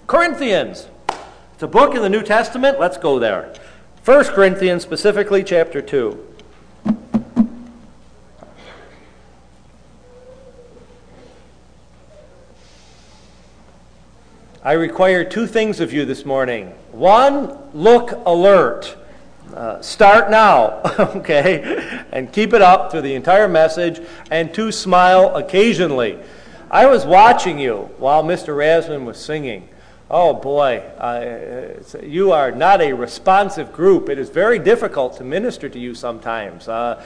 Corinthians. It's a book in the New Testament. Let's go there. 1 Corinthians, specifically chapter 2. I require two things of you this morning. One, look alert. Start now, okay? And keep it up through the entire message. And two, smile occasionally. I was watching you while Mr. Rasman was singing. Oh boy, you are not a responsive group. It is very difficult to minister to you sometimes. So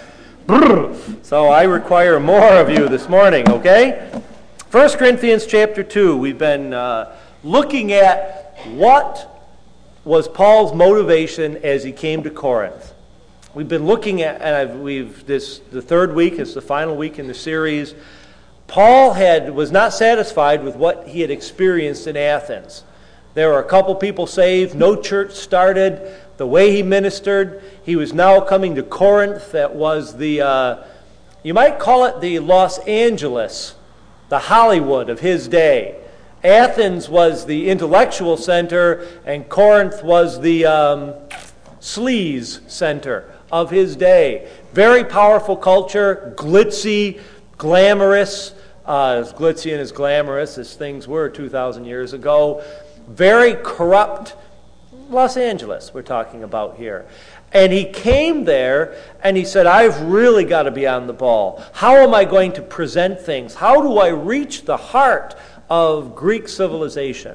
I require more of you this morning, okay? 1 Corinthians chapter 2, we've been looking at what was Paul's motivation as he came to Corinth. We've been looking at, and the third week is the final week in the series. Paul was not satisfied with what he had experienced in Athens. There were a couple people saved, no church started, the way he ministered. He was now coming to Corinth. That was you might call it the Los Angeles, the Hollywood of his day. Athens was the intellectual center, and Corinth was the sleaze center of his day. Very powerful culture, glitzy, glamorous, as glitzy and as glamorous as things were 2,000 years ago. Very corrupt Los Angeles we're talking about here. And he came there and he said, I've really got to be on the ball. How am I going to present things? How do I reach the heart of Greek civilization?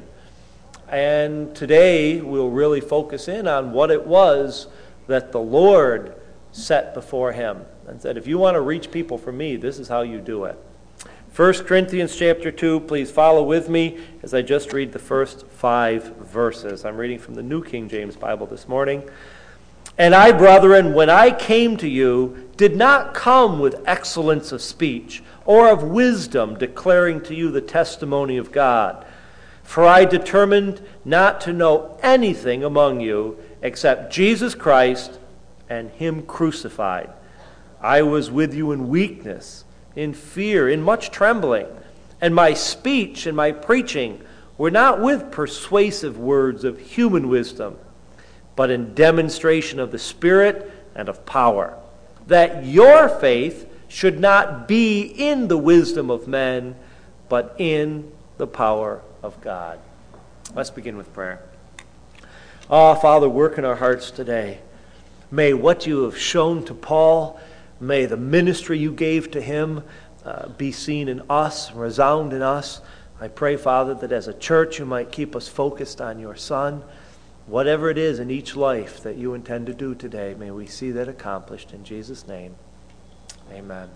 And today we'll really focus in on what it was that the Lord set before him and said, if you want to reach people for me, this is how you do it. 1 Corinthians chapter 2, please follow with me as I just read the first 5 verses. I'm reading from the New King James Bible this morning. And I, brethren, when I came to you, did not come with excellence of speech or of wisdom, declaring to you the testimony of God. For I determined not to know anything among you except Jesus Christ and him crucified. I was with you in weakness, in fear, in much trembling, and my speech and my preaching were not with persuasive words of human wisdom, but in demonstration of the Spirit and of power, that your faith should not be in the wisdom of men, but in the power of God. Let's begin with prayer. Oh, Father, work in our hearts today. May what you have shown to Paul, may the ministry you gave to him be seen in us, resound in us. I pray, Father, that as a church you might keep us focused on your Son. Whatever it is in each life that you intend to do today, may we see that accomplished in Jesus' name. Amen.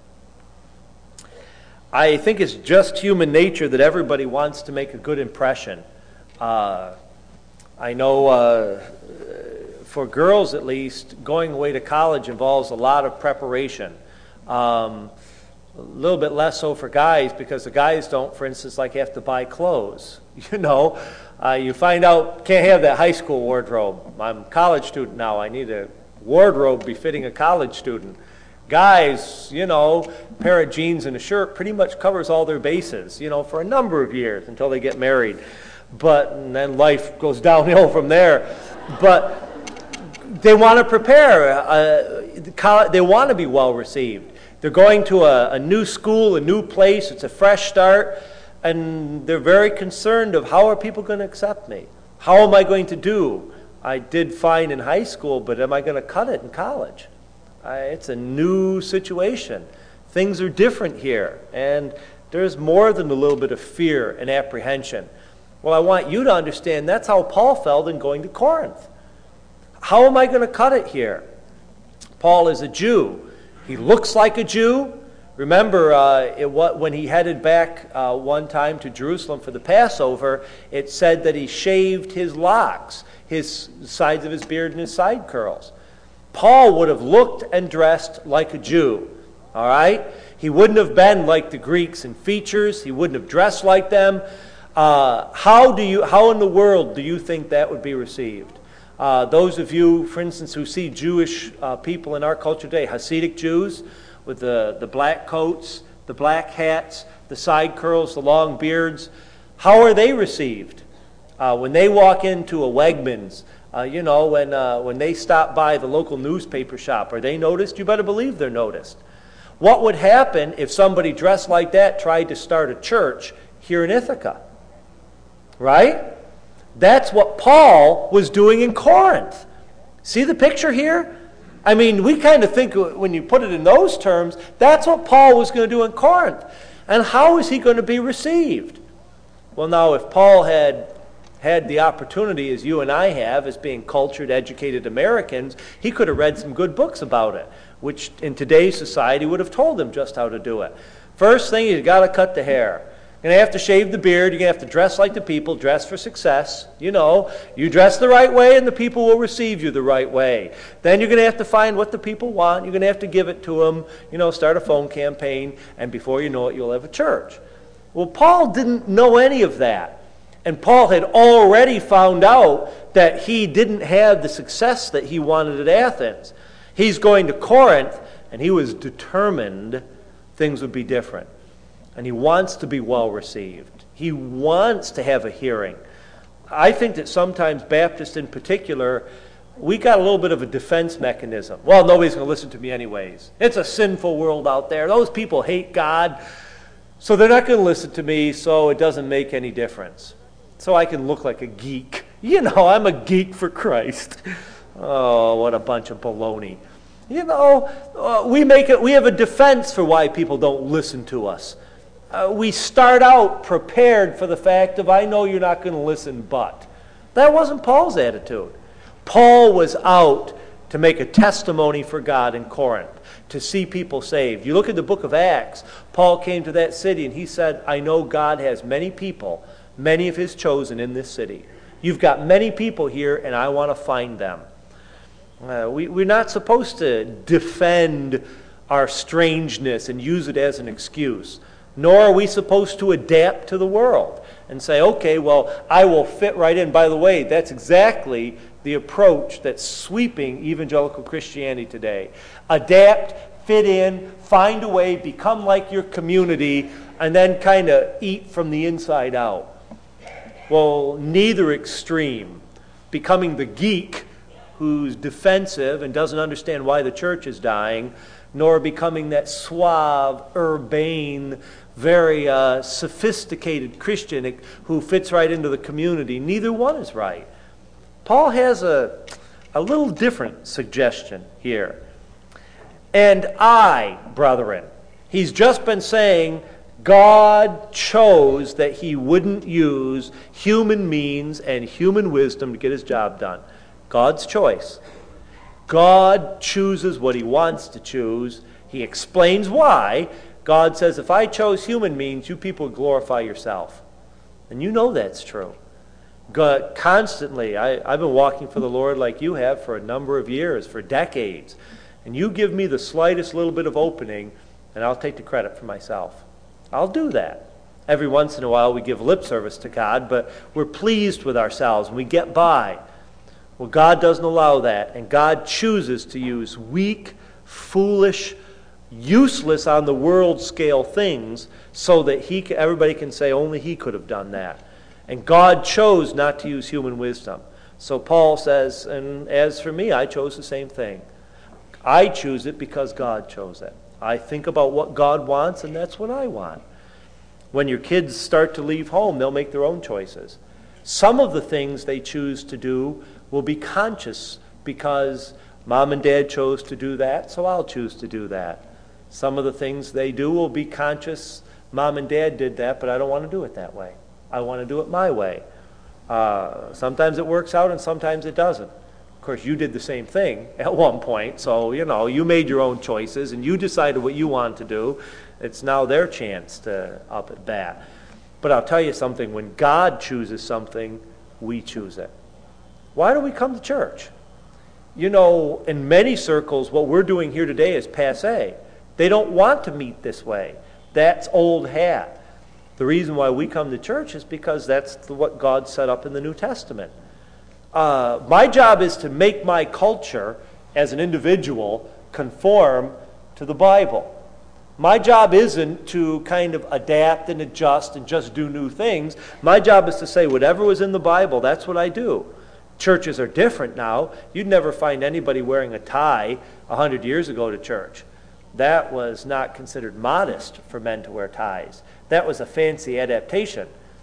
I think it's just human nature that everybody wants to make a good impression. I know for girls at least, going away to college involves a lot of preparation. A little bit less so for guys, because the guys don't, for instance, like have to buy clothes. You find out, can't have that high school wardrobe. I'm a college student now. I need a wardrobe befitting a college student. Guys, pair of jeans and a shirt pretty much covers all their bases, for a number of years until they get married. And then life goes downhill from there. But they want to prepare. They want to be well received. They're going to a new school, a new place. It's a fresh start. And they're very concerned of how are people going to accept me? How am I going to do? I did fine in high school, but am I going to cut it in college? It's a new situation. Things are different here. And there's more than a little bit of fear and apprehension. Well, I want you to understand that's how Paul felt in going to Corinth. How am I going to cut it here? Paul is a Jew. He looks like a Jew. Remember, when he headed back one time to Jerusalem for the Passover, it said that he shaved his locks, his sides of his beard and his side curls. Paul would have looked and dressed like a Jew, all right? He wouldn't have been like the Greeks in features. He wouldn't have dressed like them. How in the world do you think that would be received? Those of you, for instance, who see Jewish people in our culture today, Hasidic Jews, with the black coats, the black hats, the side curls, the long beards. How are they received? When they walk into a Wegmans, when they stop by the local newspaper shop, are they noticed? You better believe they're noticed. What would happen if somebody dressed like that tried to start a church here in Ithaca? Right? That's what Paul was doing in Corinth. See the picture here? I mean, we kind of think when you put it in those terms, that's what Paul was going to do in Corinth. And how is he going to be received? Well, now, if Paul had the opportunity, as you and I have, as being cultured, educated Americans, he could have read some good books about it, which in today's society would have told him just how to do it. First thing, you've got to cut the hair. You're going to have to shave the beard. You're going to have to dress like the people, dress for success. You dress the right way and the people will receive you the right way. Then you're going to have to find what the people want. You're going to have to give it to them, start a phone campaign, and before you know it, you'll have a church. Well, Paul didn't know any of that. And Paul had already found out that he didn't have the success that he wanted at Athens. He's going to Corinth, and he was determined things would be different. And he wants to be well received. He wants to have a hearing. I think that sometimes Baptists in particular, we got a little bit of a defense mechanism. Well, nobody's going to listen to me anyways. It's a sinful world out there. Those people hate God, so they're not going to listen to me, so it doesn't make any difference. So I can look like a geek. I'm a geek for Christ. Oh, what a bunch of baloney. We have a defense for why people don't listen to us. We start out prepared for the fact of, I know you're not going to listen, but. That wasn't Paul's attitude. Paul was out to make a testimony for God in Corinth, to see people saved. You look at the book of Acts, Paul came to that city and he said, I know God has many people, many of his chosen in this city. You've got many people here and I want to find them. We're not supposed to defend our strangeness and use it as an excuse. Nor are we supposed to adapt to the world and say, okay, well, I will fit right in. By the way, that's exactly the approach that's sweeping evangelical Christianity today. Adapt, fit in, find a way, become like your community, and then kind of eat from the inside out. Well, neither extreme, becoming the geek who's defensive and doesn't understand why the church is dying, nor becoming that suave, urbane, very sophisticated Christian who fits right into the community. Neither one is right. Paul has a little different suggestion here. And I, brethren, he's just been saying God chose that he wouldn't use human means and human wisdom to get his job done. God's choice. God chooses what he wants to choose. He explains why. God says, if I chose human means, you people would glorify yourself. And you know that's true. God, constantly, I've been walking for the Lord like you have for a number of years, for decades. And you give me the slightest little bit of opening, and I'll take the credit for myself. I'll do that. Every once in a while we give lip service to God, but we're pleased with ourselves and we get by. Well, God doesn't allow that, and God chooses to use weak, foolish, useless on the world scale things so that everybody can say only he could have done that. And God chose not to use human wisdom. So Paul says, and as for me, I chose the same thing. I choose it because God chose it. I think about what God wants, and that's what I want. When your kids start to leave home, they'll make their own choices. Some of the things they choose to do will be conscious because mom and dad chose to do that, so I'll choose to do that. Some of the things they do will be conscious. Mom and dad did that, but I don't want to do it that way. I want to do it my way. Sometimes it works out and sometimes it doesn't. Of course, you did the same thing at one point, so, you made your own choices and you decided what you want to do. It's now their chance to up at bat. But I'll tell you something, when God chooses something, we choose it. Why do we come to church? In many circles, what we're doing here today is passé. They don't want to meet this way. That's old hat. The reason why we come to church is because that's what God set up in the New Testament. My job is to make my culture as an individual conform to the Bible. My job isn't to kind of adapt and adjust and just do new things. My job is to say whatever was in the Bible, that's what I do. Churches are different now. You'd never find anybody wearing a tie 100 years ago to church. That was not considered modest for men to wear ties. That was a fancy adaptation.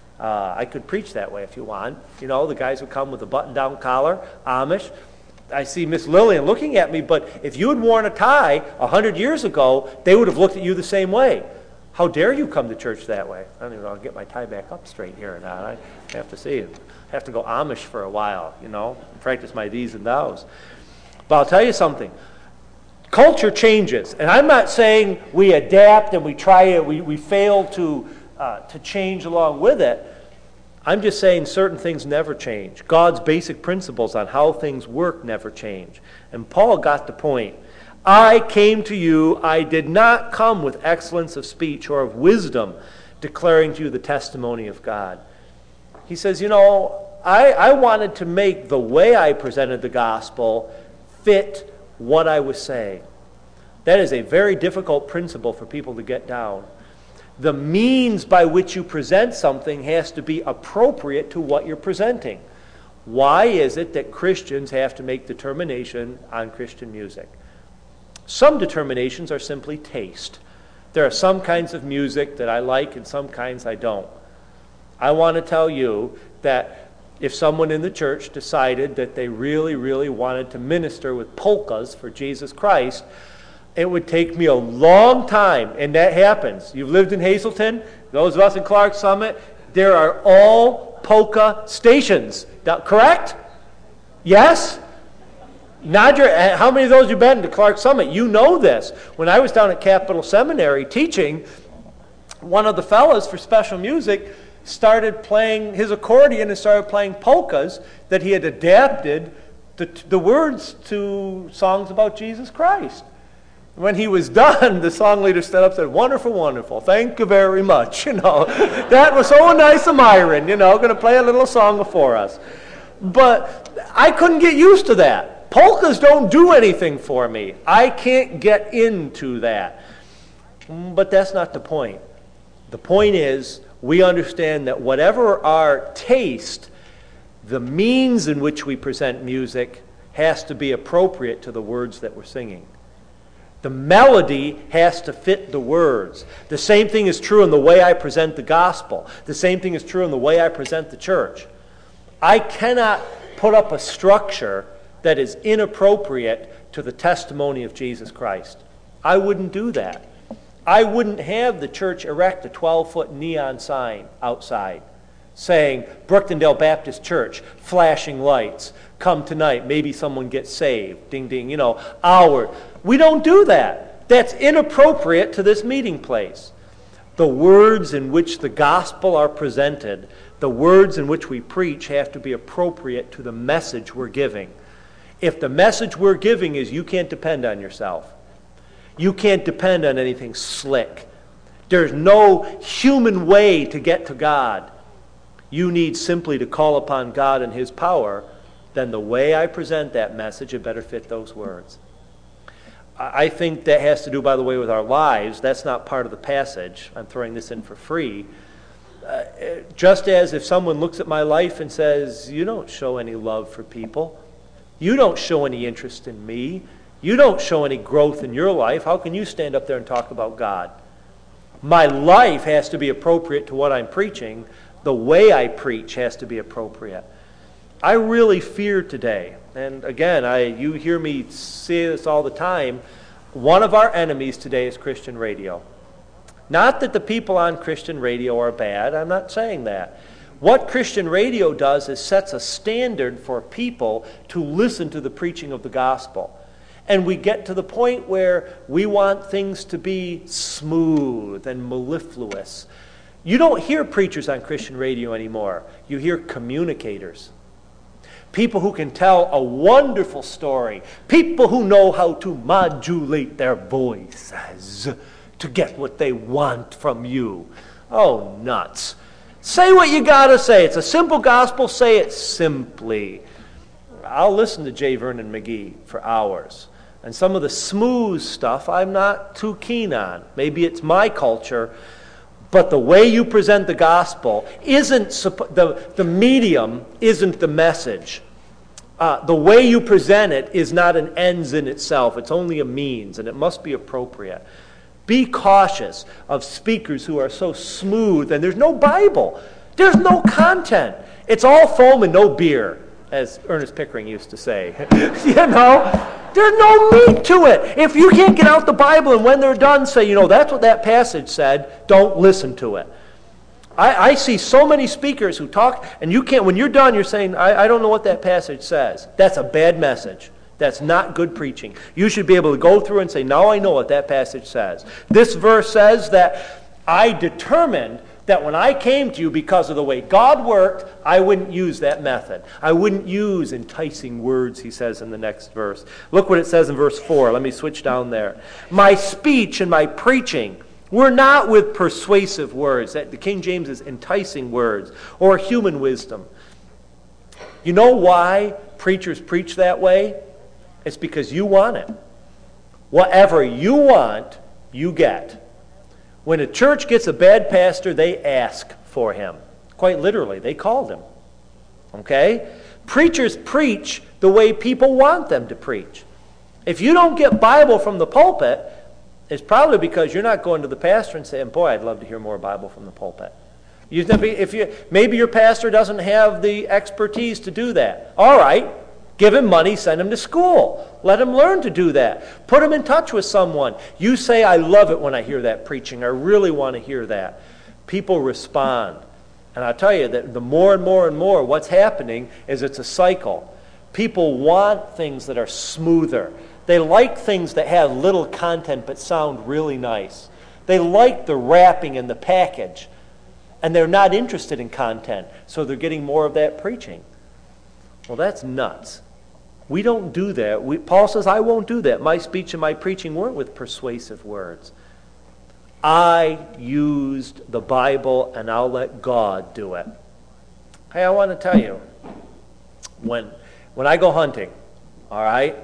I could preach that way if you want. You know, the guys would come with a button-down collar, Amish. I see Miss Lillian looking at me, but if you had worn a tie 100 years ago, they would have looked at you the same way. How dare you come to church that way? I don't even know if I'll get my tie back up straight here or not. I have to see. I have to go Amish for a while, you know, practice my these and thous. But I'll tell you something. Culture changes, and I'm not saying we adapt and we try it, we fail to change along with it. I'm just saying certain things never change. God's basic principles on how things work never change. And Paul got the point. I came to you, I did not come with excellence of speech or of wisdom, declaring to you the testimony of God. He says, you know, I wanted to make the way I presented the gospel fit what I was saying. That is a very difficult principle for people to get down. The means by which you present something has to be appropriate to what you're presenting. Why is it that Christians have to make determination on Christian music? Some determinations are simply taste. There are some kinds of music that I like and some kinds I don't. I want to tell you that if someone in the church decided that they really, really wanted to minister with polkas for Jesus Christ, it would take me a long time, and that happens. You've lived in Hazleton, those of us in Clark Summit, there are all polka stations. Correct? Yes? Nod your, how many of those have been to Clark Summit? You know this. When I was down at Capital Seminary teaching, one of the fellows for special music started playing his accordion and started playing polkas that he had adapted the words to songs about Jesus Christ. When he was done, the song leader stood up and said, "Wonderful, wonderful. Thank you very much." You know, that was so nice of Myron, you know, going to play a little song for us. But I couldn't get used to that. Polkas don't do anything for me. I can't get into that. But that's not the point. The point is, we understand that whatever our taste, the means in which we present music has to be appropriate to the words that we're singing. The melody has to fit the words. The same thing is true in the way I present the gospel. The same thing is true in the way I present the church. I cannot put up a structure that is inappropriate to the testimony of Jesus Christ. I wouldn't do that. I wouldn't have the church erect a 12-foot neon sign outside saying, Brooktondale Baptist Church, flashing lights, come tonight, maybe someone gets saved, ding, ding, you know, hour. We don't do that. That's inappropriate to this meeting place. The words in which the gospel are presented, the words in which we preach have to be appropriate to the message we're giving. If the message we're giving is you can't depend on yourself, you can't depend on anything slick, there's no human way to get to God, you need simply to call upon God and His power, then the way I present that message, it better fit those words. I think that has to do, by the way, with our lives. That's not part of the passage. I'm throwing this in for free. Just as if someone looks at my life and says, you don't show any love for people, you don't show any interest in me, you don't show any growth in your life, how can you stand up there and talk about God? My life has to be appropriate to what I'm preaching. The way I preach has to be appropriate. I really fear today, and again, you hear me say this all the time, one of our enemies today is Christian radio. Not that the people on Christian radio are bad, I'm not saying that. What Christian radio does is sets a standard for people to listen to the preaching of the gospel. And we get to the point where we want things to be smooth and mellifluous. You don't hear preachers on Christian radio anymore. You hear communicators. People who can tell a wonderful story. People who know how to modulate their voices to get what they want from you. Oh, nuts. Say what you got to say. It's a simple gospel. Say it simply. I'll listen to J. Vernon McGee for hours. And some of the smooth stuff I'm not too keen on. Maybe it's my culture, but the way you present the gospel isn't, the medium isn't the message. The way you present it is not an ends in itself. It's only a means, and it must be appropriate. Be cautious of speakers who are so smooth, and there's no Bible. There's no content. It's all foam and no beer, as Ernest Pickering used to say. You know? There's no meat to it. If you can't get out the Bible and when they're done say, you know, that's what that passage said, don't listen to it. I see so many speakers who talk, and you can't, when you're done, you're saying, I don't know what that passage says. That's a bad message. That's not good preaching. You should be able to go through and say, now I know what that passage says. This verse says that I determined that when I came to you because of the way God worked, I wouldn't use that method. I wouldn't use enticing words, he says in the next verse. Look what it says in verse 4. Let me switch down there. My speech and my preaching were not with persuasive words. The King James is enticing words or human wisdom. You know why preachers preach that way? It's because you want it. Whatever you want, you get. When a church gets a bad pastor, they ask for him. Quite literally, they called him. Okay? Preachers preach the way people want them to preach. If you don't get Bible from the pulpit, it's probably because you're not going to the pastor and saying, boy, I'd love to hear more Bible from the pulpit. Maybe your pastor doesn't have the expertise to do that. All right. Give him money, send him to school. Let him learn to do that. Put him in touch with someone. You say, I love it when I hear that preaching. I really want to hear that. People respond. And I'll tell you that the more and more and more, what's happening is it's a cycle. People want things that are smoother. They like things that have little content but sound really nice. They like the wrapping and the package. And they're not interested in content, so they're getting more of that preaching. Well, that's nuts. We don't do that. Paul says, I won't do that. My speech and my preaching weren't with persuasive words. I used the Bible, and I'll let God do it. Hey, I want to tell you, when I go hunting, all right,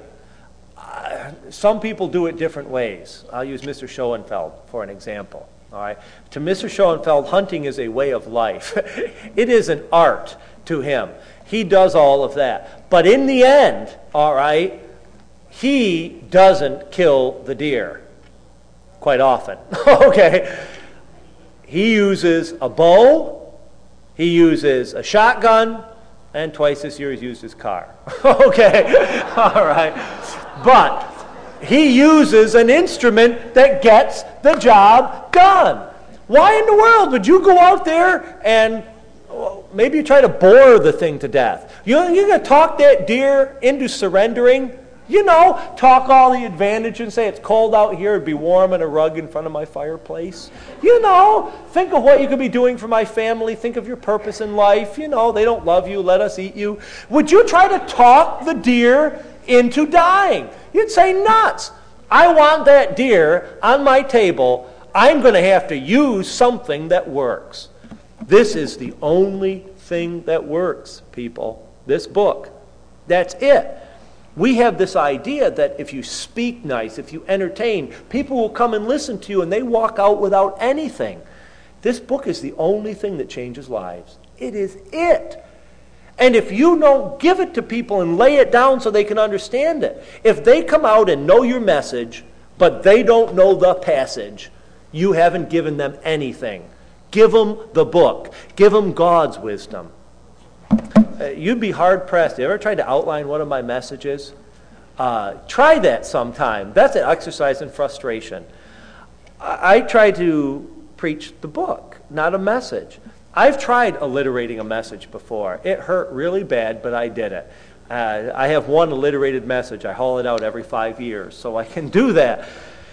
some people do it different ways. I'll use Mr. Schoenfeld for an example. All right. To Mr. Schoenfeld, hunting is a way of life. It is an art to him. He does all of that. But in the end, all right, he doesn't kill the deer quite often. Okay. He uses a bow, he uses a shotgun, and twice this year he's used his car. Okay. All right. But he uses an instrument that gets the job done. Why in the world would you go out there and maybe you try to bore the thing to death? You're going to talk that deer into surrendering? You know, talk all the advantage and say it's cold out here, it'd be warm in a rug in front of my fireplace. You know, think of what you could be doing for my family. Think of your purpose in life. You know, they don't love you, let us eat you. Would you try to talk the deer into dying? You'd say, nuts. I want that deer on my table. I'm going to have to use something that works. This is the only thing that works, people. This book. That's it. We have this idea that if you speak nice, if you entertain, people will come and listen to you and they walk out without anything. This book is the only thing that changes lives. It is it. And if you don't give it to people and lay it down so they can understand it, if they come out and know your message, but they don't know the passage, you haven't given them anything. Give them the book. Give them God's wisdom. You'd be hard-pressed. You ever tried to outline one of my messages? Try that sometime. That's an exercise in frustration. I try to preach the book, not a message. I've tried alliterating a message before. It hurt really bad, but I did it. I have one alliterated message. I haul it out every 5 years, so I can do that.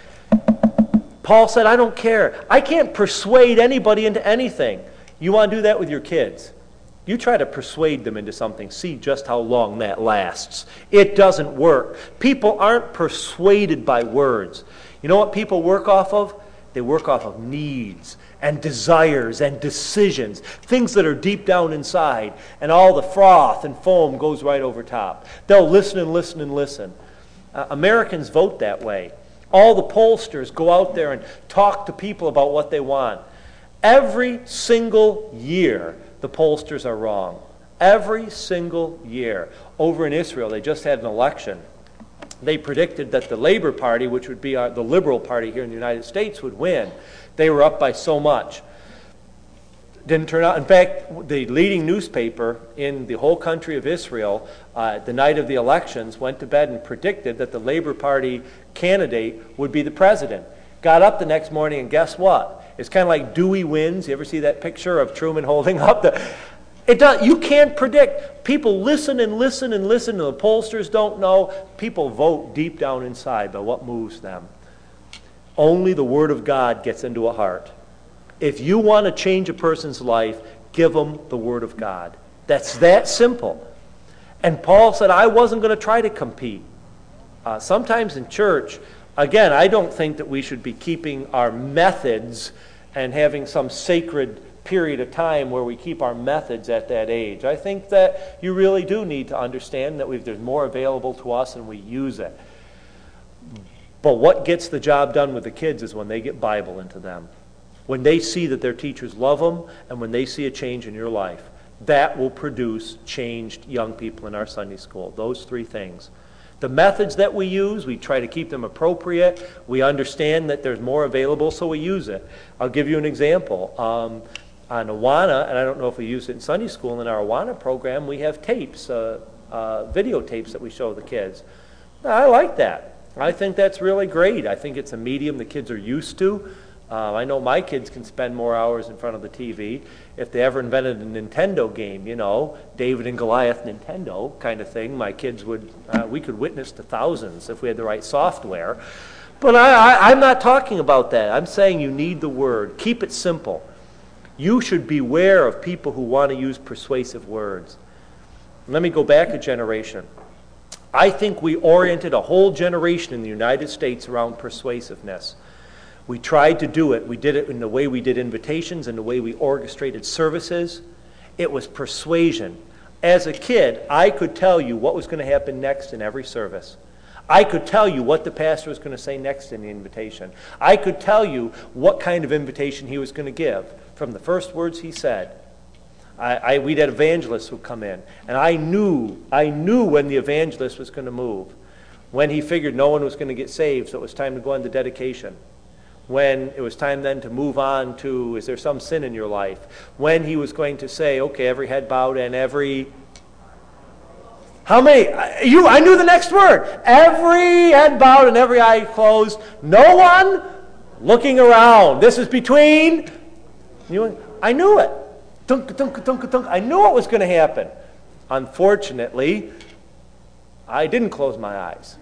Paul said, I don't care. I can't persuade anybody into anything. You want to do that with your kids? You try to persuade them into something. See just how long that lasts. It doesn't work. People aren't persuaded by words. You know what people work off of? They work off of needs and desires and decisions, things that are deep down inside, and all the froth and foam goes right over top. They'll listen and listen and listen. Americans vote that way. All the pollsters go out there and talk to people about what they want. Every single year, the pollsters are wrong. Every single year. Over in Israel, they just had an election. They predicted that the Labor Party, which would be the liberal party here in the United States, would win. They were up by so much. Didn't turn out. In fact, the leading newspaper in the whole country of Israel, the night of the elections, went to bed and predicted that the Labor Party candidate would be the president. Got up the next morning, and guess what? It's kind of like Dewey wins. You ever see that picture of Truman holding up the... You can't predict. People listen and listen and listen, and the pollsters don't know. People vote deep down inside by what moves them. Only the Word of God gets into a heart. If you want to change a person's life, give them the Word of God. That's that simple. And Paul said, I wasn't going to try to compete. Sometimes in church, again, I don't think that we should be keeping our methods and having some sacred period of time where we keep our methods at that age. I think that you really do need to understand that there's more available to us and we use it. But what gets the job done with the kids is when they get Bible into them. When they see that their teachers love them and when they see a change in your life. That will produce changed young people in our Sunday school. Those three things. The methods that we use, we try to keep them appropriate. We understand that there's more available, so we use it. I'll give you an example. On Awana, and I don't know if we use it in Sunday school, in our Awana program, we have tapes, videotapes that we show the kids. I like that. I think that's really great. I think it's a medium the kids are used to. I know my kids can spend more hours in front of the TV. If they ever invented a Nintendo game, David and Goliath Nintendo kind of thing, my kids we could witness to thousands if we had the right software. But I'm not talking about that. I'm saying you need the Word. Keep it simple. You should beware of people who want to use persuasive words. Let me go back a generation. I think we oriented a whole generation in the United States around persuasiveness. We tried to do it. We did it in the way we did invitations and the way we orchestrated services. It was persuasion. As a kid, I could tell you what was going to happen next in every service. I could tell you what the pastor was going to say next in the invitation. I could tell you what kind of invitation he was going to give from the first words he said. We'd had evangelists who come in, and I knew when the evangelist was going to move, when he figured no one was going to get saved, so it was time to go on to dedication. When it was time then to move on to, is there some sin in your life? When he was going to say, okay, every head bowed and every... How many? I knew the next word. Every head bowed and every eye closed. No one looking around. This is between you and... I knew it. Dunk, dunk, dunk, dunk. I knew it was going to happen. Unfortunately, I didn't close my eyes.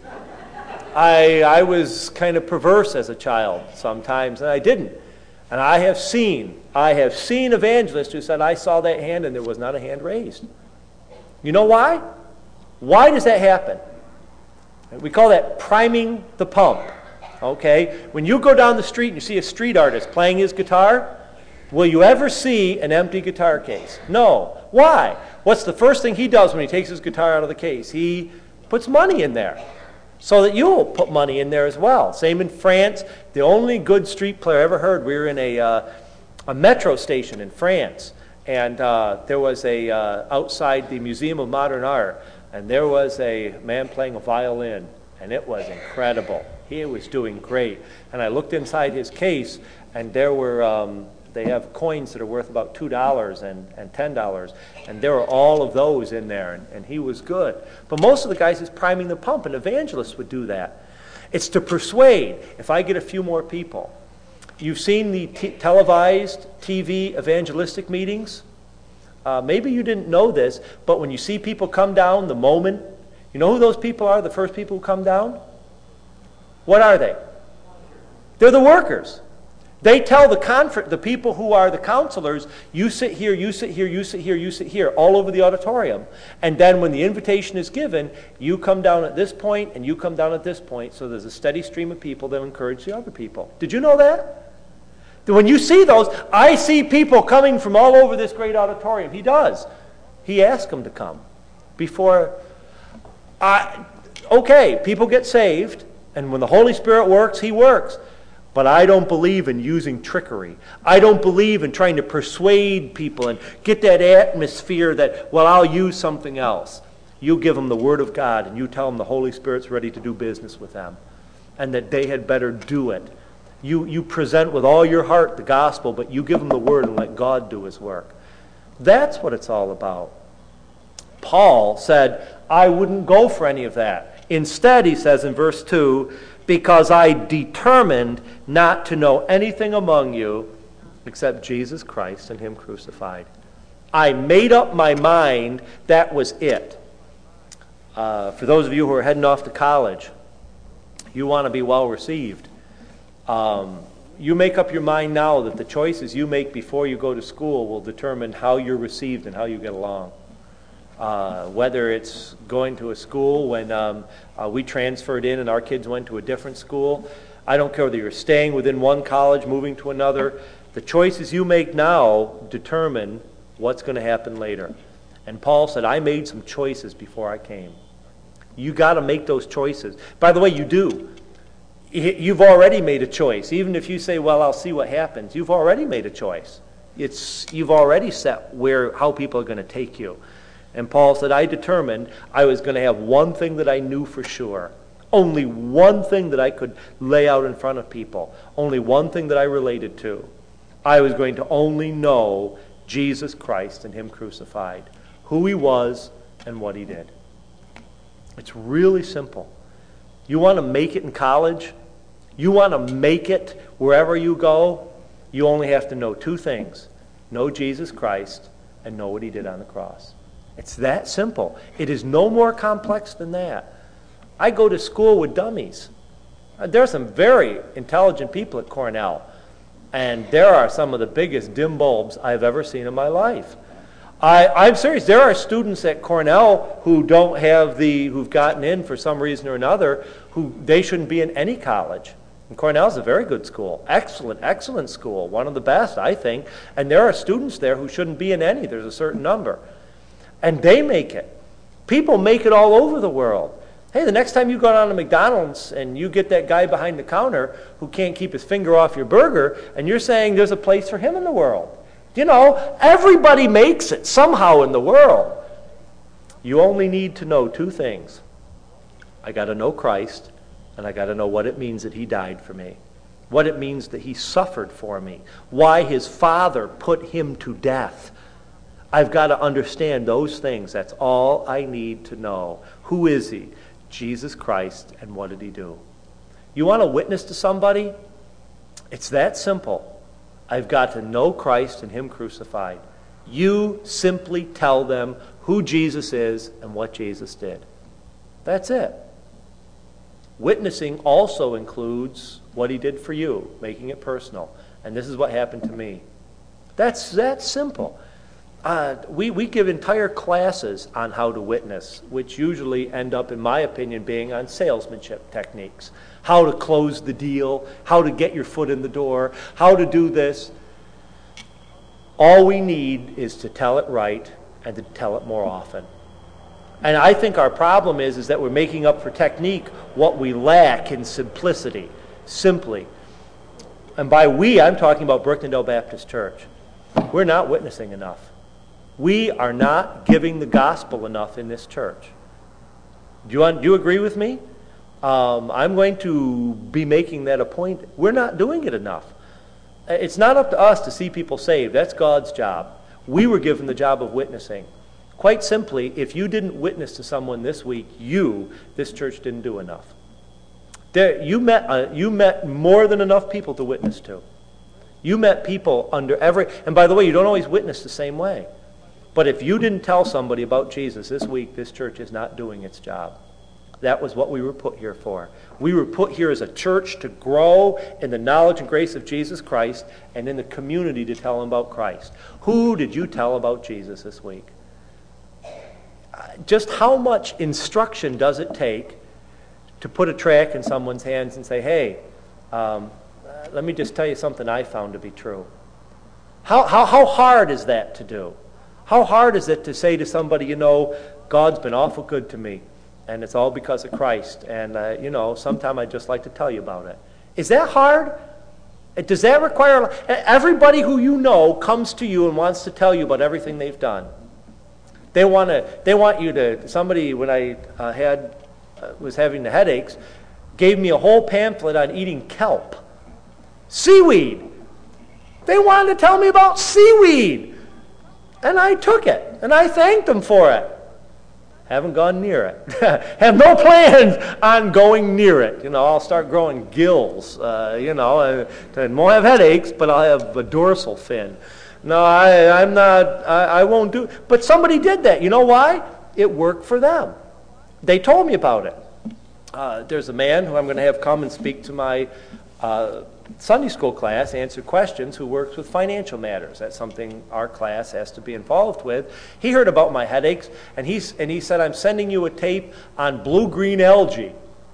I was kind of perverse as a child sometimes, and I didn't. And I have seen evangelists who said, I saw that hand and there was not a hand raised. You know why? Why does that happen? We call that priming the pump. Okay? When you go down the street and you see a street artist playing his guitar, will you ever see an empty guitar case? No. Why? What's the first thing he does when he takes his guitar out of the case? He puts money in there, so that you'll put money in there as well. Same in France. The only good street player I ever heard, we were in a metro station in France, and there was outside the Museum of Modern Art, and there was a man playing a violin, and it was incredible. He was doing great. And I looked inside his case, and there were... they have coins that are worth about $2 and $10, and there were all of those in there, and he was good. But most of the guys is priming the pump, and evangelists would do that. It's to persuade. If I get a few more people. You've seen the televised TV evangelistic meetings. Maybe you didn't know this, but when you see people come down, the moment, you know who those people are, the first people who come down? What are they? They're the workers. They tell the people who are the counselors, you sit here, you sit here, you sit here, you sit here, all over the auditorium. And then when the invitation is given, you come down at this point and you come down at this point, so there's a steady stream of people that encourage the other people. Did you know that? When you see those, I see people coming from all over this great auditorium. He does. He asks them to come. Before, Okay, people get saved, and when the Holy Spirit works, He works. But I don't believe in using trickery. I don't believe in trying to persuade people and get that atmosphere that, well, I'll use something else. You give them the Word of God, and you tell them the Holy Spirit's ready to do business with them, and that they had better do it. You present with all your heart the gospel, but you give them the Word and let God do His work. That's what it's all about. Paul said, I wouldn't go for any of that. Instead, he says in verse 2, because I determined not to know anything among you except Jesus Christ and Him crucified. I made up my mind that was it. For those of you who are heading off to college, you want to be well received. You make up your mind now that the choices you make before you go to school will determine how you're received and how you get along. Whether it's going to a school when we transferred in and our kids went to a different school. I don't care whether you're staying within one college, moving to another. The choices you make now determine what's going to happen later. And Paul said, I made some choices before I came. You got to make those choices. By the way, you do. You've already made a choice. Even if you say, well, I'll see what happens, you've already made a choice. You've already set how people are going to take you. And Paul said, I determined I was going to have one thing that I knew for sure. Only one thing that I could lay out in front of people. Only one thing that I related to. I was going to only know Jesus Christ and Him crucified. Who He was and what He did. It's really simple. You want to make it in college? You want to make it wherever you go? You only have to know two things. Know Jesus Christ and know what He did on the cross. It's that simple. It is no more complex than that. I go to school with dummies. There are some very intelligent people at Cornell, and there are some of the biggest dim bulbs I've ever seen in my life. I'm serious. There are students at Cornell who who've gotten in for some reason or another, who they shouldn't be in any college. And Cornell's a very good school. Excellent school. One of the best, I think. And there are students there who shouldn't be in any. There's a certain number. And they make it. People make it all over the world. Hey, the next time you go down to McDonald's and you get that guy behind the counter who can't keep his finger off your burger, and you're saying there's a place for him in the world. You know, everybody makes it somehow in the world. You only need to know two things. I got to know Christ, and I got to know what it means that He died for me. What it means that He suffered for me. Why His Father put Him to death. I've got to understand those things. That's all I need to know. Who is He? Jesus Christ, and what did He do? You want to witness to somebody? It's that simple. I've got to know Christ and Him crucified. You simply tell them who Jesus is and what Jesus did. That's it. Witnessing also includes what He did for you, making it personal. And this is what happened to me. That's that simple. We give entire classes on how to witness, which usually end up, in my opinion, being on salesmanship techniques. How to close the deal, how to get your foot in the door, how to do this. All we need is to tell it right and to tell it more often. And I think our problem is that we're making up for technique what we lack in simplicity. Simply. And by we, I'm talking about Brookendale Baptist Church. We're not witnessing enough. We are not giving the gospel enough in this church. Do you agree with me? I'm going to be making that a point. We're not doing it enough. It's not up to us to see people saved. That's God's job. We were given the job of witnessing. Quite simply, if you didn't witness to someone this week, this church didn't do enough. You met more than enough people to witness to. You met people and by the way, you don't always witness the same way. But if you didn't tell somebody about Jesus this week, this church is not doing its job. That was what we were put here for. We were put here as a church to grow in the knowledge and grace of Jesus Christ and in the community to tell them about Christ. Who did you tell about Jesus this week? Just how much instruction does it take to put a tract in someone's hands and say, hey, let me just tell you something I found to be true. How hard is that to do? How hard is it to say to somebody, God's been awful good to me. And it's all because of Christ. And, sometime I'd just like to tell you about it. Is that hard? Does that require... Everybody who you know comes to you and wants to tell you about everything they've done. They want you to... Somebody, when I was having the headaches, gave me a whole pamphlet on eating kelp. Seaweed. They wanted to tell me about seaweed. And I took it. And I thanked them for it. Haven't gone near it. Have no plans on going near it. I'll start growing gills, and won't have headaches, but I'll have a dorsal fin. No, I'm not, I won't do it. But somebody did that. You know why? It worked for them. They told me about it. There's a man who I'm going to have come and speak to my Sunday school class, answer questions, who works with financial matters. That's something our class has to be involved with. He heard about my headaches, and he said, I'm sending you a tape on blue-green algae.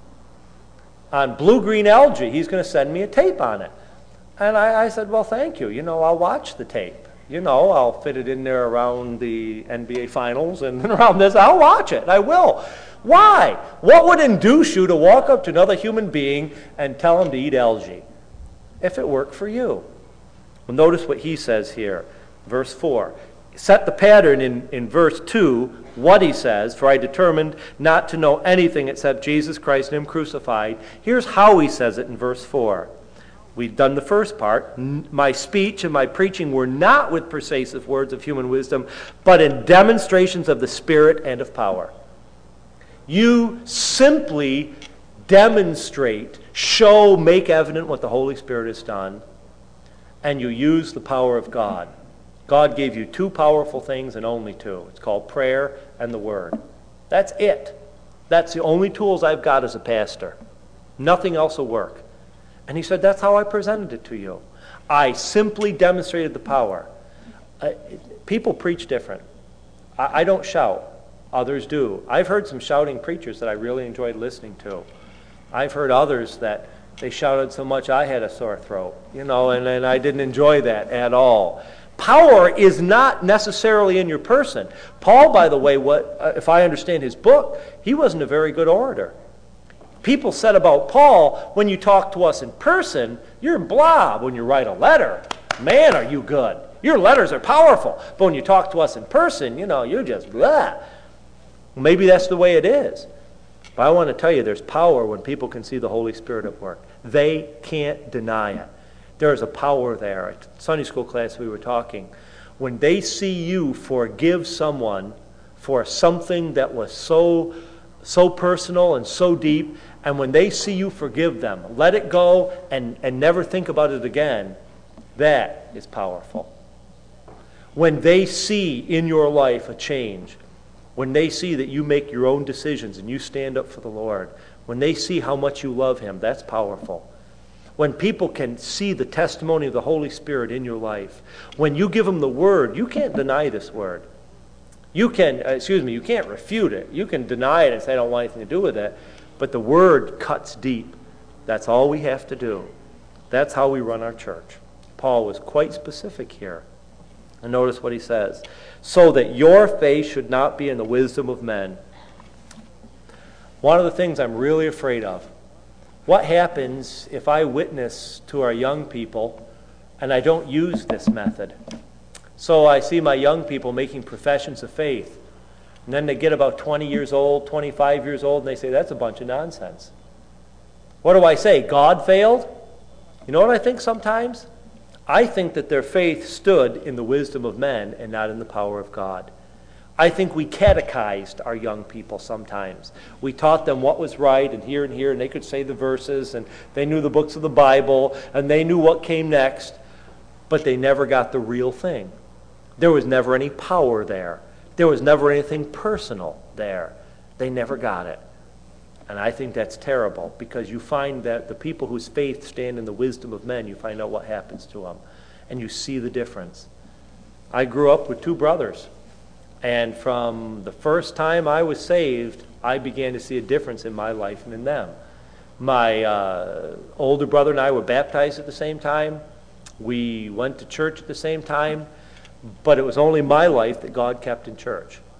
On blue-green algae, he's going to send me a tape on it. And I said, well, thank you. I'll watch the tape. I'll fit it in there around the NBA Finals and around this. I'll watch it. I will. Why? What would induce you to walk up to another human being and tell him to eat algae? If it worked for you. Well, notice what he says here, verse 4. Set the pattern in verse 2, what he says, for I determined not to know anything except Jesus Christ and Him crucified. Here's how he says it in verse 4. We've done the first part. My speech and my preaching were not with persuasive words of human wisdom, but in demonstrations of the Spirit and of power. You simply demonstrate, show, make evident what the Holy Spirit has done, and you use the power of God. God gave you two powerful things and only two. It's called prayer and the Word. That's it. That's the only tools I've got as a pastor. Nothing else will work. And he said, that's how I presented it to you. I simply demonstrated the power. People preach different. I don't shout. Others do. I've heard some shouting preachers that I really enjoyed listening to. I've heard others that they shouted so much I had a sore throat, and I didn't enjoy that at all. Power is not necessarily in your person. Paul, by the way, if I understand his book, he wasn't a very good orator. People said about Paul, when you talk to us in person, you're blah. When you write a letter, man, are you good. Your letters are powerful. But when you talk to us in person, you're just blah. Maybe that's the way it is. But I want to tell you, there's power when people can see the Holy Spirit at work. They can't deny it. There's a power there. At Sunday school class we were talking. When they see you forgive someone for something that was so personal and so deep, and when they see you forgive them, let it go and never think about it again, that is powerful. When they see in your life a change, when they see that you make your own decisions and you stand up for the Lord, when they see how much you love Him, that's powerful. When people can see the testimony of the Holy Spirit in your life, when you give them the Word, you can't deny this Word. You can't refute it. You can deny it and say, I don't want anything to do with it, but the Word cuts deep. That's all we have to do. That's how we run our church. Paul was quite specific here. And notice what he says. So that your faith should not be in the wisdom of men. One of the things I'm really afraid of. What happens if I witness to our young people and I don't use this method? So I see my young people making professions of faith. And then they get about 20 years old, 25 years old, and they say, that's a bunch of nonsense. What do I say? God failed? You know what I think sometimes? I think that their faith stood in the wisdom of men and not in the power of God. I think we catechized our young people sometimes. We taught them what was right and here, and they could say the verses, and they knew the books of the Bible, and they knew what came next, but they never got the real thing. There was never any power there. There was never anything personal there. They never got it. And I think that's terrible, because you find that the people whose faith stand in the wisdom of men, you find out what happens to them. And you see the difference. I grew up with two brothers. And from the first time I was saved, I began to see a difference in my life and in them. My older brother and I were baptized at the same time. We went to church at the same time. But it was only my life that God kept in church.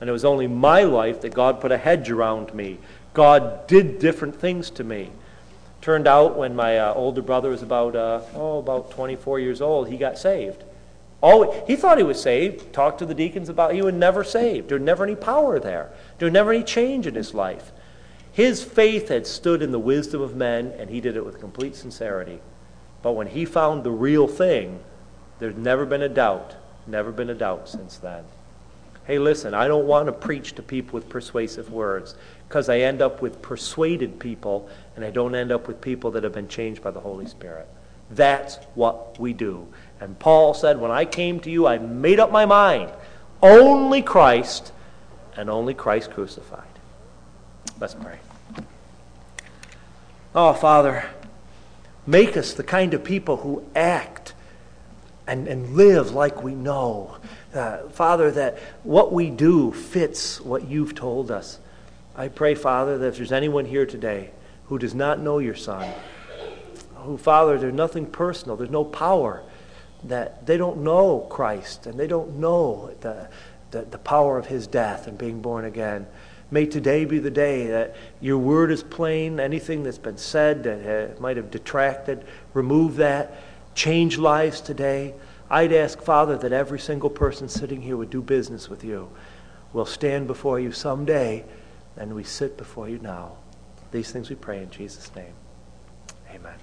And it was only my life that God put a hedge around me. God did different things to me. Turned out when my older brother was about 24 years old, he got saved. He thought he was saved. Talked to the deacons about he was never saved. There was never any power there. There was never any change in his life. His faith had stood in the wisdom of men, and he did it with complete sincerity. But when he found the real thing, there's never been a doubt since then. Hey, listen, I don't want to preach to people with persuasive words, because I end up with persuaded people, and I don't end up with people that have been changed by the Holy Spirit. That's what we do. And Paul said, when I came to you, I made up my mind. Only Christ, and only Christ crucified. Let's pray. Oh, Father, make us the kind of people who act and live like we know. Father, that what we do fits what you've told us. I pray, Father, that if there's anyone here today who does not know your Son, who, Father, there's nothing personal, there's no power, that they don't know Christ and they don't know the power of his death and being born again. May today be the day that your word is plain. Anything that's been said that might have detracted, remove that. Change lives today. I'd ask, Father, that every single person sitting here would do business with you. We'll stand before you someday, and we sit before you now. These things we pray in Jesus' name. Amen.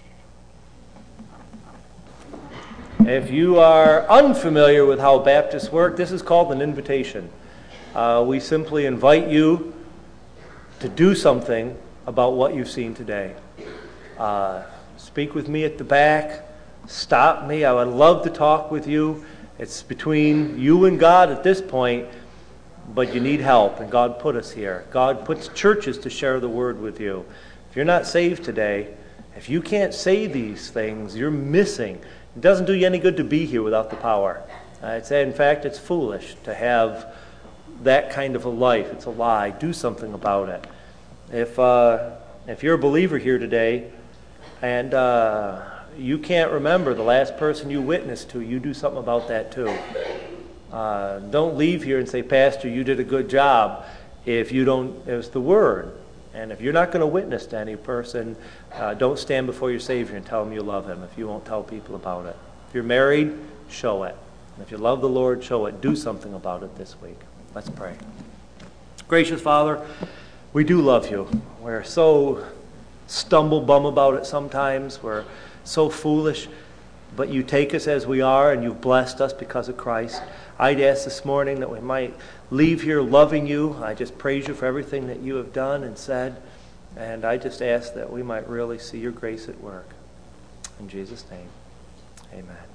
If you are unfamiliar with how Baptists work, this is called an invitation. We simply invite you to do something about what you've seen today. Speak with me at the back. Stop me. I would love to talk with you. It's between you and God at this point, but you need help, and God put us here. God puts churches to share the word with you. If you're not saved today, if you can't say these things, you're missing. It doesn't do you any good to be here without the power. I'd say, in fact, it's foolish to have that kind of a life. It's a lie. Do something about it. If you're a believer here today and you can't remember the last person you witnessed to, you do something about that too. Don't leave here and say, Pastor, you did a good job. If you don't, it's the Word. And if you're not going to witness to any person, don't stand before your Savior and tell him you love him if you won't tell people about it. If you're married, show it. And if you love the Lord, show it. Do something about it this week. Let's pray. Gracious Father, we do love you. We're so stumble-bum about it sometimes. We're so foolish. But you take us as we are, and you've blessed us because of Christ. I'd ask this morning that we might leave here loving you. I just praise you for everything that you have done and said. And I just ask that we might really see your grace at work. In Jesus' name, amen.